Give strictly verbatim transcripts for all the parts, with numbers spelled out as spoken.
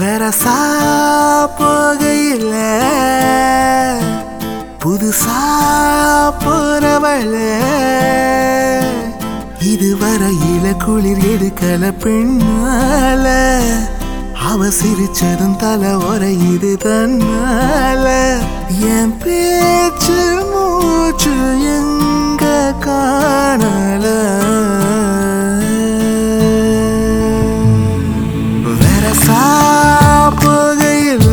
வெரசா போகையில புதுசா போறவள இதுவரையில குளிர் எடுக்கல பெண்ணால அவ சிரிச்சதும் தலை உரையுது தன்னால என் பேச்சு மூச்சு எங்க காணல வெரசா போகையில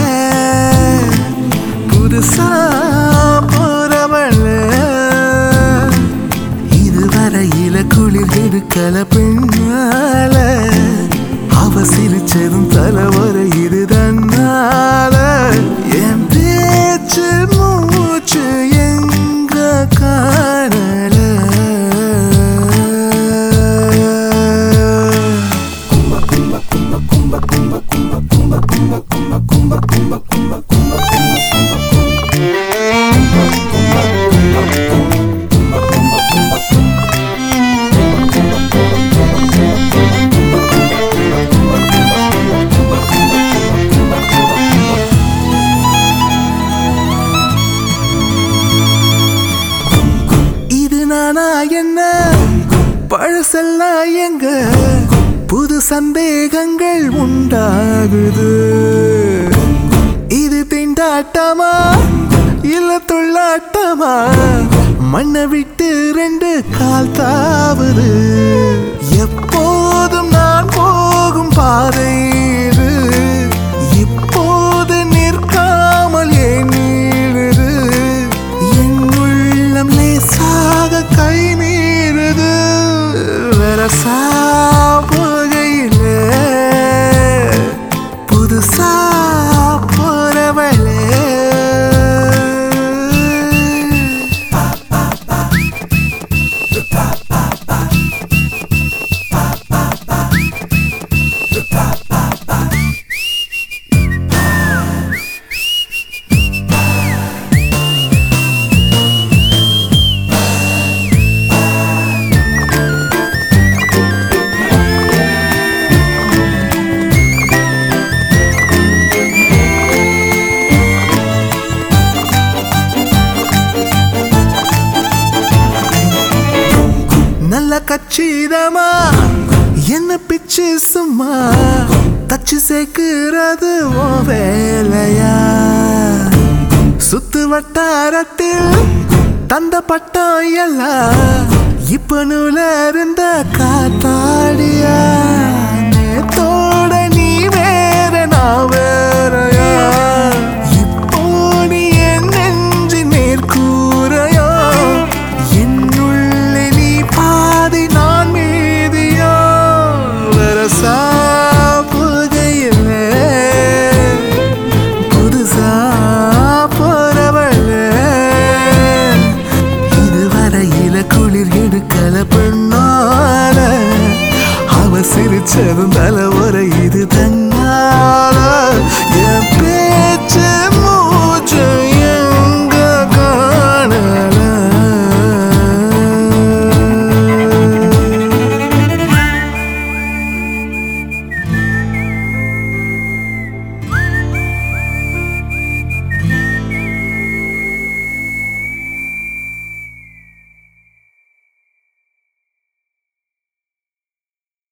புதுசா போறவள இதுவரையில குளிர் எடுக்கல பெண்ணால அவ சிரிச்சதும் தலை உரையுது தன்னால என் பேச்சு மூச்சு எங்க காணல கும்ப கும்ப கும்ப கும்ப கும்ப கும்ப கும்ப கும்ப கும்ப கும்ப கும்ப கும்ப கும்ப நானா என்ன பழசெல்லாம் எங்க புது சந்தேகங்கள் உண்டாகுது இது திண்டாட்டமா இல்ல தொள்ளாட்டமா மண்ணை விட்டு ரெண்டு கால் தாவுது எப்போதும் நான் போகும் பாதை இது இப்போது நிற்காமல் ஏன் நீடுது என் உள்ளம் லேசாக கை மீறுது வெரசா போகையில புதுசா போறவளே நல்ல கச்சிதமா என்ன பிச்சு சும்மா தச்சு சேர்க்கிறது ஓ வேலையா சுத்து வட்டாரத்தில் தந்த பட்டம் எல்லாம் இப்ப நூல இருந்த காத்தாடியா நேத்தோட நீ வேற நான் வேறையா இப்போ நீ என் நெஞ்சு நேர்கூறையா என்னுள்ளே நீ பாதி நான் மீதியா வெரசா போகையில புதுசா போறவள இதுவரையில குளிர் எடுக்கல பெண்ணால அவ சிரிச்சதும் தலை உரையுது தன்னால என் பேச்சு